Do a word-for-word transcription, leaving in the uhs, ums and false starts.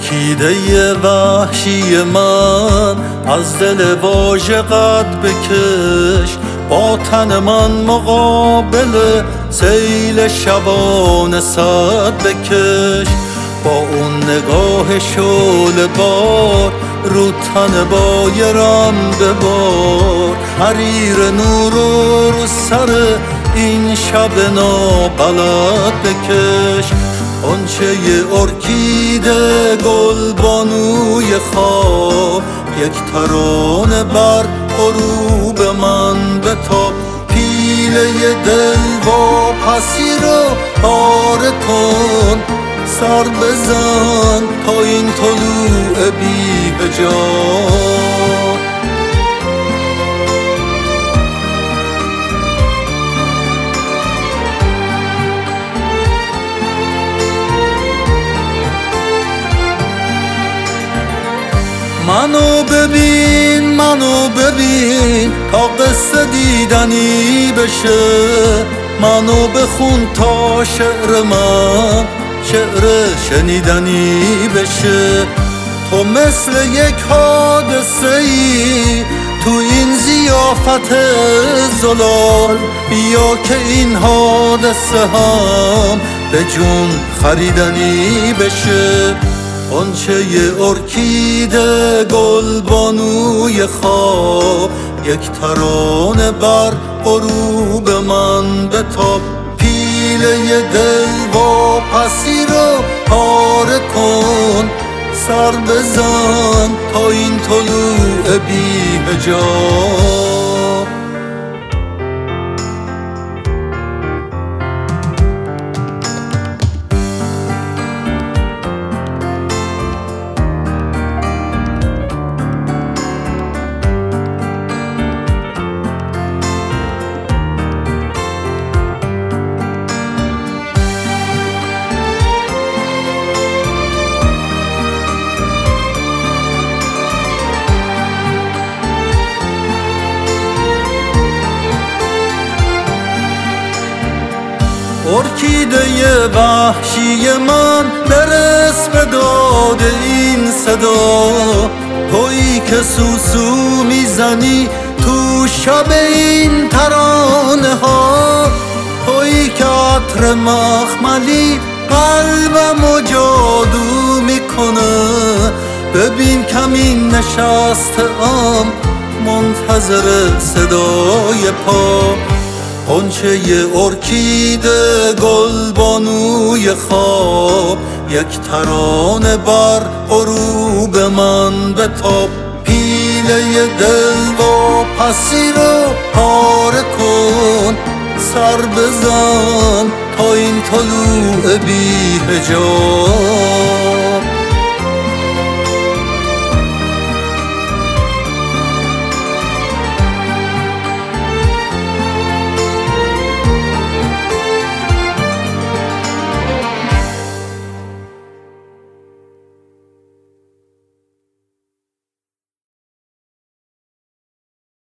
ارکیده وحشی من از دل واژه قد بکش، با تن من مقابل سیل شبانه صد بکش. با اون نگاه شعله بار رو تن بایرم ببار، حریر نور رو سر این شب نابلد بکش. آنچه ارکیده گل بانوی خواب، یک ترانه بر غروب من بتاب. پیله دل و پسی رو پاره کن، سر بزن تا این طلوع بی حجاب. منو ببین منو ببین تا قصه دیدنی بشه، منو بخون تا شعر من شعر شنیدنی بشه. تو مثل یک حادثه ای تو این ضیافت زلال، بیا که این حادثه هم به جون خریدنی بشه. آنچه ارکیده گل بانوی خواب، یک ترانه بر غروب من بتاب. پیله دل و پسی رو پاره کن، سر بزن تا این طلوع بی حجاب. ارکیده وحشی من برس به داد این صدا، تویی که سوسو میزنی تو شب این ترانه ها. تویی که عطر مخملی قلبمو جادو میکنه، ببین کمین نشسته‌ام منتظر صدای پا. آنچه ارکیده گل بانوی خواب، یک ترانه بر غروب من بتاب. پیله دل و پسی رو پاره کن، سر بزن تا این طلوع بی حجاب.